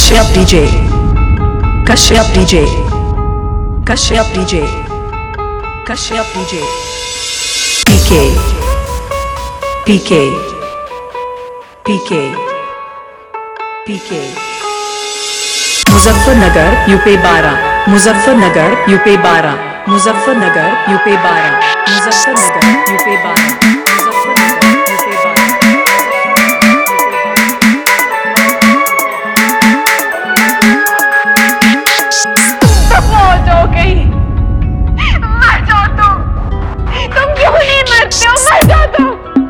Kashyap DJ, Kashyap DJ, Kashyap DJ, Kashyap DJ, PK, PK, PK, PK, Muzaffarnagar UP 12, Muzaffarnagar UP 12, Muzaffarnagar UP 12, Muzaffarnagar UP 12, Muzaffarnagar UP 12। हो गई, मर जाओ तुम क्यों नहीं मरते हो? मर जाओ तुम।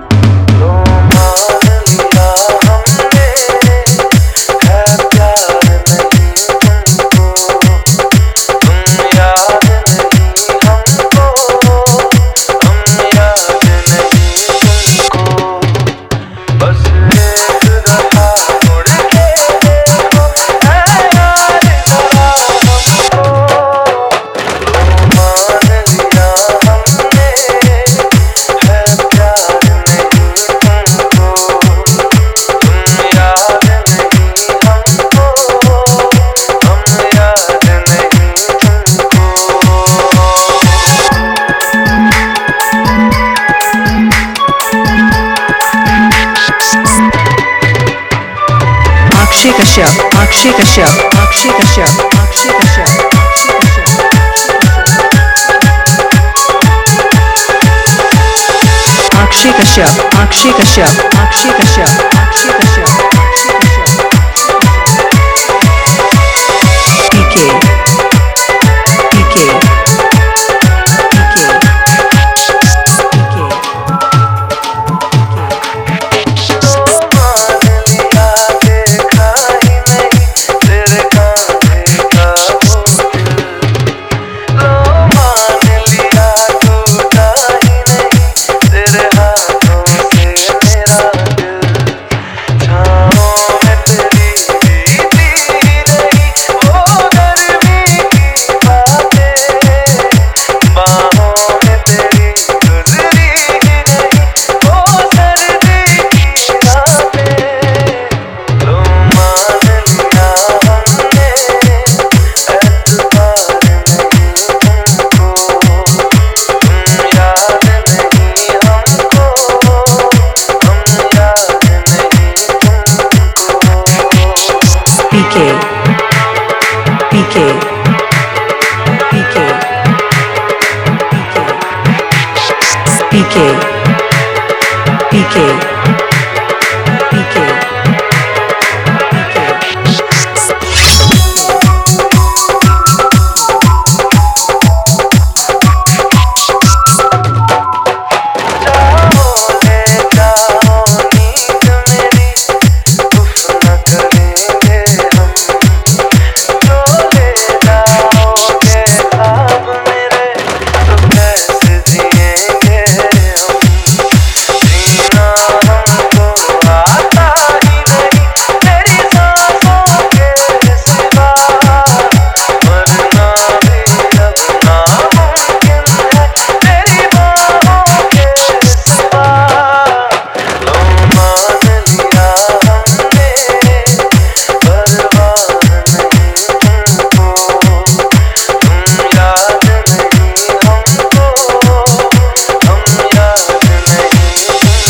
Akshay Kashyap, Akshay Kashyap, Akshay Kashyap, Akshay Kashyap, Akshay Kashyap, Akshay Kashyap, Akshay Kashyap, Akshay Kashyap, PK, PK, PK, PK. PK, PK, PK, PK, PK, PK,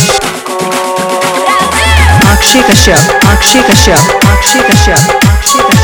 Akshay Kashyap, Akshay Kashyap, Akshay Kashyap, Akshay Kashyap.